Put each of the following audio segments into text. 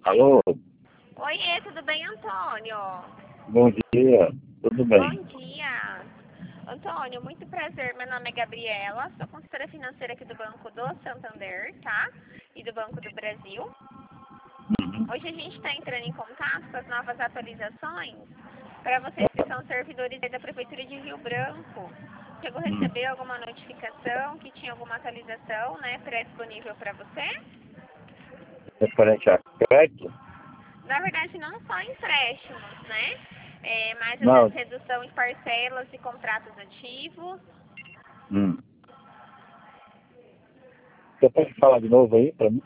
Alô, Oiê, tudo bem, Antônio? bom dia, tudo bem? Bom dia. Antônio, muito prazer. Meu nome é Gabriela, sou consultora financeira aqui do Banco do Santander, tá? E do Banco do Brasil. Uhum. Hoje a gente está entrando em contato com as novas atualizações para vocês que são servidores aí da Prefeitura de Rio Branco. Chegou a Hum. receber alguma notificação que tinha alguma atualização, né, pré-disponível para você? Referente a crédito? Na verdade, não só empréstimos, né? Mas às vezes Não. redução de parcelas e contratos ativos. Hum. Você pode falar de novo aí para mim?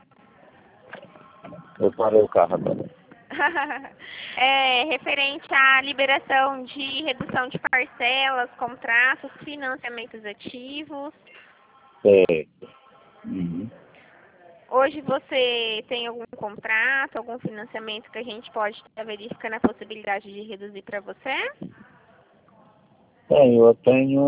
Eu parei o carro agora. Referente à liberação de redução de parcelas, contratos, financiamentos ativos. É. Uhum. Hoje você tem algum contrato, algum financiamento que a gente pode estar verificando a possibilidade de reduzir para você? Eu tenho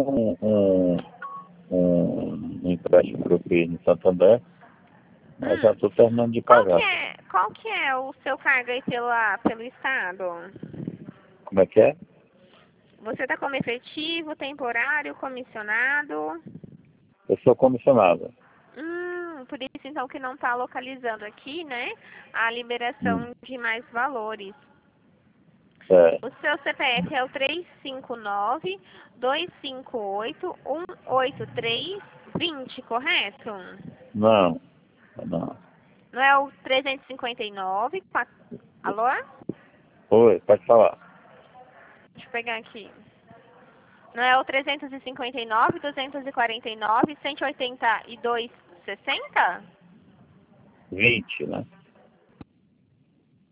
um empréstimo que eu fiz no Santander, mas já Hum. estou terminando de Qual que pagar. é, qual que é o seu cargo aí pelo Estado? Como é que é? Você está como efetivo, temporário, comissionado? Eu sou comissionado. Por isso então que não está localizando aqui, né, a Hum. liberação de mais valores. É. O seu CPF é o 359-258-183-20, correto? Não, não. Não é o 359? Alô? Oi, pode falar. Deixa eu pegar aqui. Não é o 359-249-182-60? 20, né?